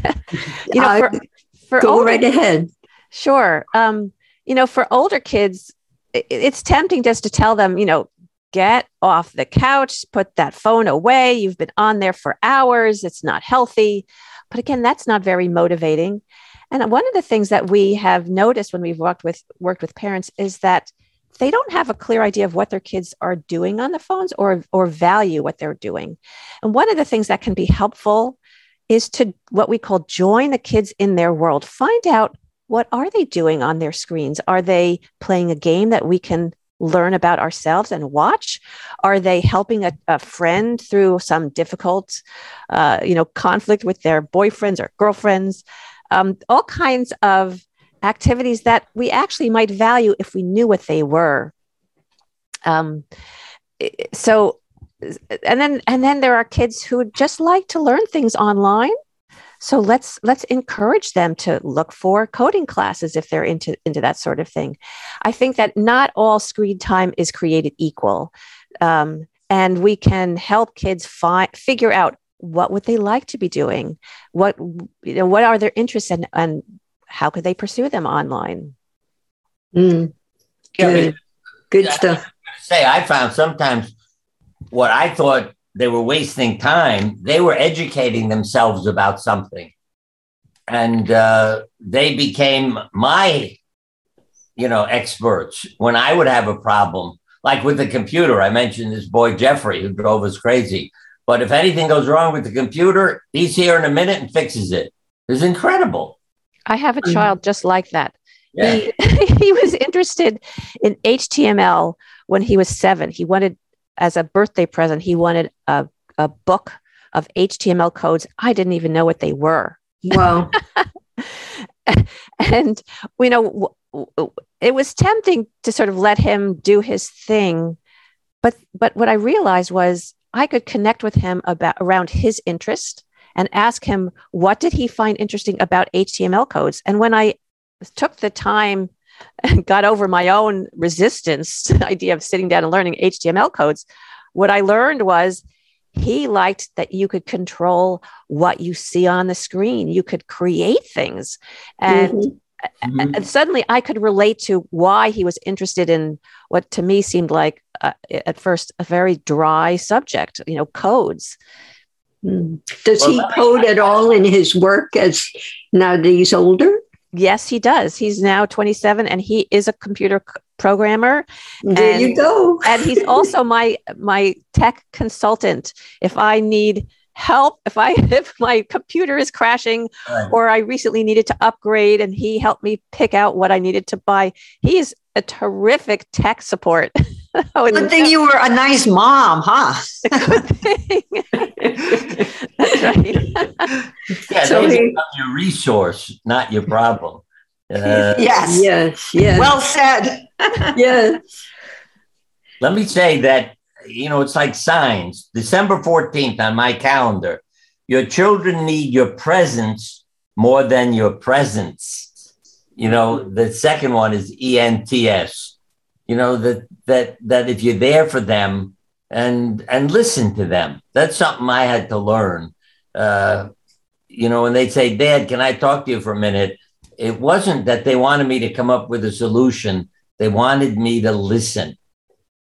you know, for, for go older, right ahead. Sure. Um, you know, for older kids, it, it's tempting just to tell them, you know, get off the couch, put that phone away. You've been on there for hours. It's not healthy. But again, that's not very motivating. And one of the things that we have noticed when we've worked with worked with parents is that they don't have a clear idea of what their kids are doing on the phones, or, or value what they're doing. And one of the things that can be helpful is to what we call join the kids in their world. Find out, what are they doing on their screens? Are they playing a game that we can learn about ourselves and watch? Are they helping a, a friend through some difficult, uh, you know, conflict with their boyfriends or girlfriends? Um, all kinds of activities that we actually might value if we knew what they were. Um, so, and then and then there are kids who just like to learn things online. So let's let's encourage them to look for coding classes if they're into into that sort of thing. I think that not all screen time is created equal, um, and we can help kids find figure out what would they like to be doing, what you know, what are their interests, and and how could they pursue them online? Mm. Good, good yeah, stuff. I say, I found sometimes what I thought they were wasting time, they were educating themselves about something, and uh, they became my, you know, experts when I would have a problem, like with the computer. I mentioned this boy Jeffrey who drove us crazy, but if anything goes wrong with the computer, he's here in a minute and fixes it. It's incredible. I have a child just like that. Yeah. He, he was interested in H T M L when he was seven. He wanted, as a birthday present, he wanted a, a book of H T M L codes. I didn't even know what they were. Wow. And, you know, it was tempting to sort of let him do his thing. But, but what I realized was I could connect with him about around his interest and ask him, what did he find interesting about H T M L codes? And when I took the time and got over my own resistance to the idea of sitting down and learning H T M L codes, what I learned was he liked that you could control what you see on the screen. You could create things. And, mm-hmm. and suddenly I could relate to why he was interested in what to me seemed like, uh, at first, a very dry subject, you know, codes. Does well, he code at all in his work as now that he's older? Yes, he does. He's now twenty-seven and he is a computer c- programmer. There and, you go. And he's also my my tech consultant. If I need help, if I if my computer is crashing, right, or I recently needed to upgrade and he helped me pick out what I needed to buy. He is a terrific tech support. Good thing you were a nice mom, huh? Good thing. That's right. Yeah, so they become your resource, not your problem. Uh, yes. Yes. Yes. Well said. Yes. Let me say that, you know, it's like signs. December fourteenth on my calendar. Your children need your presence more than your presence. You know, the second one is E N T S. You know, that that that if you're there for them and and listen to them. That's something I had to learn. Uh, you know, when they say, Dad, can I talk to you for a minute? It wasn't that they wanted me to come up with a solution. They wanted me to listen.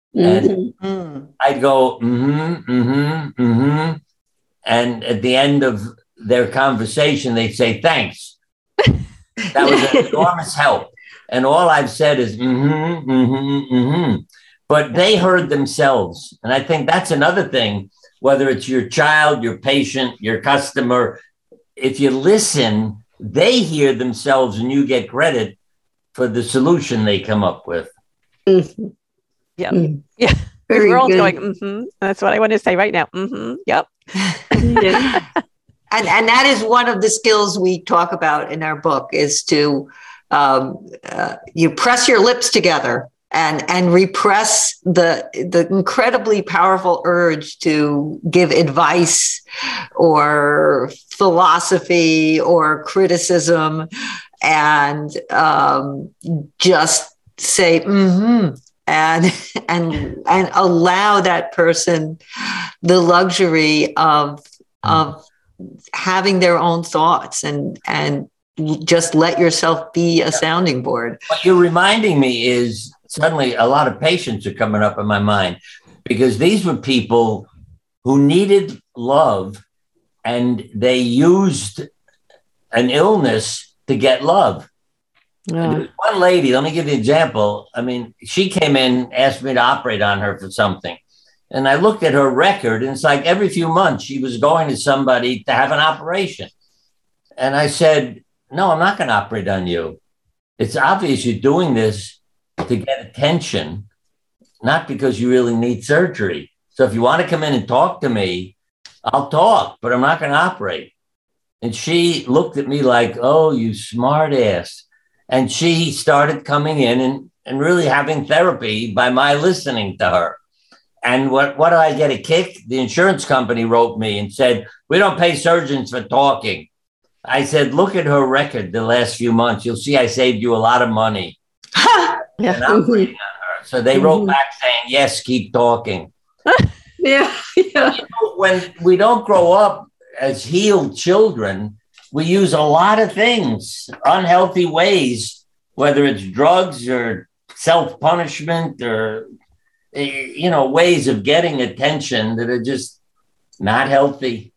And Mm-hmm. I'd go, mm-hmm, mm-hmm, mm-hmm. And at the end of their conversation, they'd say, thanks. That was an enormous help. And all I've said is, mm-hmm, mm-hmm, mm-hmm. But they heard themselves. And I think that's another thing, whether it's your child, your patient, your customer, if you listen, they hear themselves and you get credit for the solution they come up with. Mm-hmm. Yeah. Mm. Yeah. Very We're all good. going, mm-hmm. That's what I want to say right now. Mm-hmm. Yep. Yeah. And, and that is one of the skills we talk about in our book is to, um, uh, you press your lips together and, and repress the, the incredibly powerful urge to give advice or philosophy or criticism, and um, just say, mm-hmm, and, and, and allow that person the luxury of, of having their own thoughts, and, and just let yourself be a sounding board. What you're reminding me is suddenly a lot of patients are coming up in my mind, because these were people who needed love and they used an illness to get love. Yeah. There was one lady, let me give you an example. I mean, she came in, asked me to operate on her for something. And I looked at her record, and it's like every few months she was going to somebody to have an operation. And I said, no, I'm not going to operate on you. It's obvious you're doing this to get attention, not because you really need surgery. So if you want to come in and talk to me, I'll talk, but I'm not going to operate. And she looked at me like, oh, you smart ass. And she started coming in and, and really having therapy by my listening to her. And what, what do I get a kick? The insurance company wrote me and said, we don't pay surgeons for talking. I said, look at her record the last few months. You'll see I saved you a lot of money. Yeah. And I'm waiting on her. So they wrote back saying, yes, keep talking. Yeah. Yeah. You know, when we don't grow up as healed children, we use a lot of things, unhealthy ways, whether it's drugs or self-punishment or, you know, ways of getting attention that are just not healthy.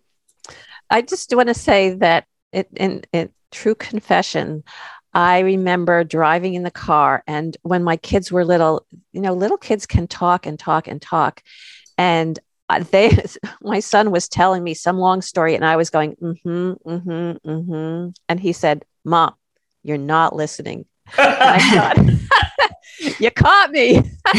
I just want to say that it, in, in true confession, I remember driving in the car, and when my kids were little, you know, little kids can talk and talk and talk. And they, my son was telling me some long story, and I was going, mm-hmm, mm-hmm, mm-hmm. And he said, Mom, you're not listening. And I thought, you caught me.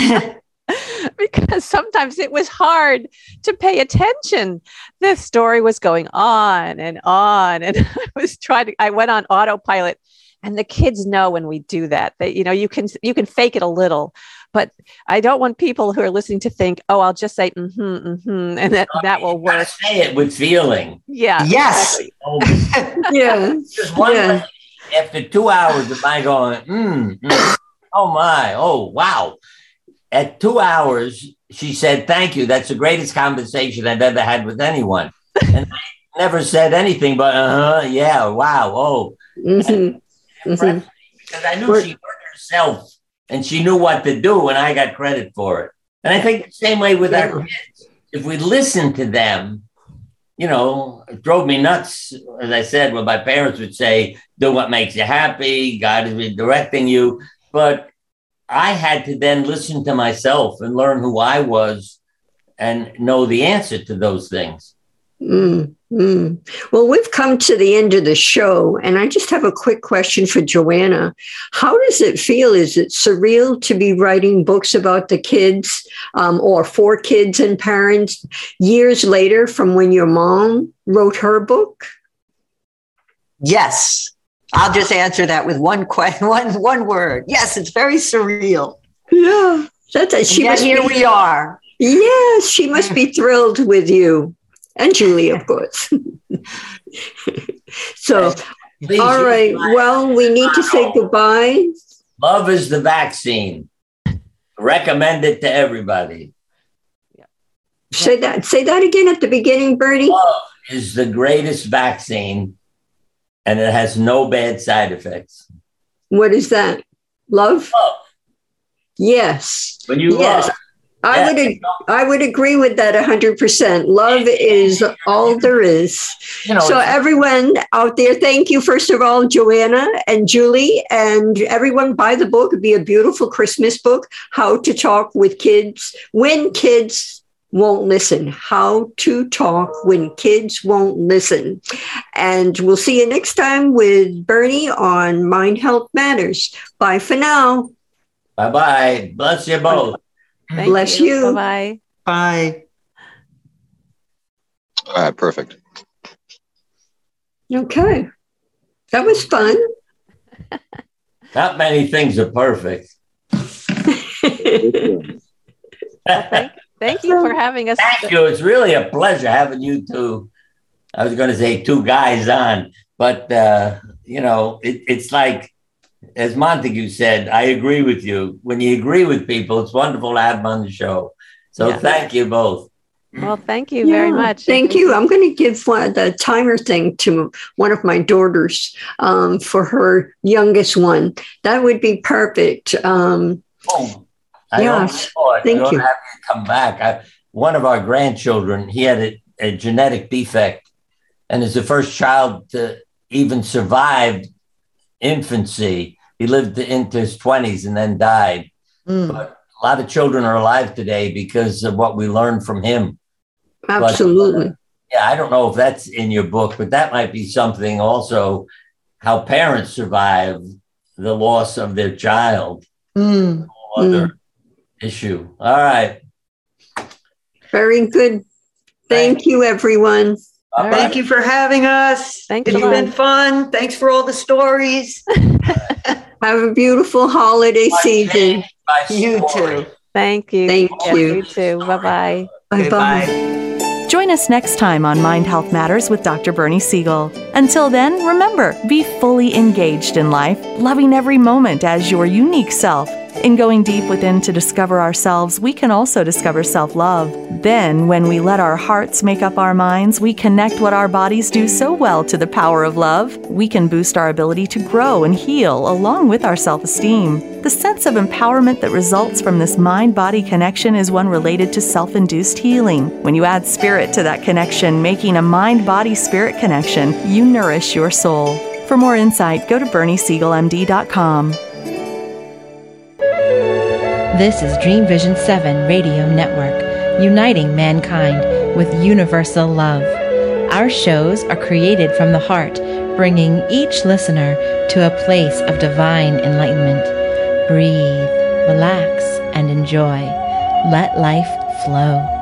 Because sometimes it was hard to pay attention. The story was going on and on, and I was trying to, I went on autopilot. And the kids know when we do that, that, you know, you can, you can fake it a little, but I don't want people who are listening to think, oh, I'll just say, mm-hmm, mm-hmm, and that, that will work. Say it with feeling. Yeah. Yes. Exactly. Oh, Yeah. just one Yeah. lady, after two hours of my going, mm, mm, oh my, oh, wow. At two hours, she said, thank you. That's the greatest conversation I've ever had with anyone. And I never said anything but, uh-huh, yeah, wow, oh. Mm-hmm. Mm-hmm. Because I knew she heard herself and she knew what to do, and I got credit for it. And I think the same way with our kids. If we listen to them, you know, it drove me nuts, as I said, when my parents would say, do what makes you happy, God is directing you. But I had to then listen to myself and learn who I was and know the answer to those things. Mm, mm. Well, we've come to the end of the show, and I just have a quick question for Joanna. How does it feel? Is it surreal to be writing books about the kids um, or for kids and parents years later from when your mom wrote her book? Yes. I'll just answer that with one question, one, one word. Yes, it's very surreal. Yeah. That's a, she and must here be, we are. Yes, she must be thrilled with you. And Julie, of course. So, Please, all right. Well, we need to say goodbye. Love is the vaccine. Recommend it to everybody. Say that. Say that again at the beginning, Bernie. Love is the greatest vaccine, and it has no bad side effects. What is that? Love? Love. Yes. When you yes. love, I Yeah. would I would agree with that one hundred percent. Love is all there is. You know, So it's- everyone out there, thank you, first of all, Joanna and Julie, and everyone buy the book. It'd be a beautiful Christmas book, How to Talk with Kids When Kids Won't Listen. How to Talk When Kids Won't Listen. And we'll see you next time with Bernie on Mind Health Matters. Bye for now. Bye-bye. Bless you both. Thank Bless you. Bye-bye. Bye. All right, perfect. Okay. That was fun. Not many things are perfect. Thank, thank you for having us. Thank you. It's really a pleasure having you two. I was going to say two guys on, but, uh, you know, it, it's like, as Montague said, I agree with you. When you agree with people, it's wonderful to have them on the show. So Yeah. thank you both. Well, thank you very Yeah, much. Thank you. I'm going to give one, the timer thing to one of my daughters um, for her youngest one. That would be perfect. Um, Oh, I Yes. almost thought, Thank I don't you. have you come back. I, one of our grandchildren, he had a, a genetic defect and is the first child to even survive infancy. He lived into his twenties and then died. Mm. But a lot of children are alive today because of what we learned from him. absolutely. Yeah, I don't know if that's in your book, but that might be something also, how parents survive the loss of their child. Mm. Other issue. All right. Very good. Thank you, everyone. Bye-bye. Thank you for having us. Thank It's you. been fun. Thanks for all the stories. Have a beautiful holiday My season. change, my You story. too. Thank you. Thank Yes, you. You too. Bye-bye. Okay, Bye-bye. bye. Join us next time on Mind Health Matters with Doctor Bernie Siegel. Until then, remember, be fully engaged in life, loving every moment as your unique self. In going deep within to discover ourselves, we can also discover self-love. Then, when we let our hearts make up our minds, we connect what our bodies do so well to the power of love. We can boost our ability to grow and heal along with our self-esteem. The sense of empowerment that results from this mind-body connection is one related to self-induced healing. When you add spirit to that connection, making a mind-body-spirit connection, you nourish your soul. For more insight, go to bernie siegel m d dot com. This is Dream Vision seven Radio Network, uniting mankind with universal love. Our shows are created from the heart, bringing each listener to a place of divine enlightenment. Breathe, relax, and enjoy. Let life flow.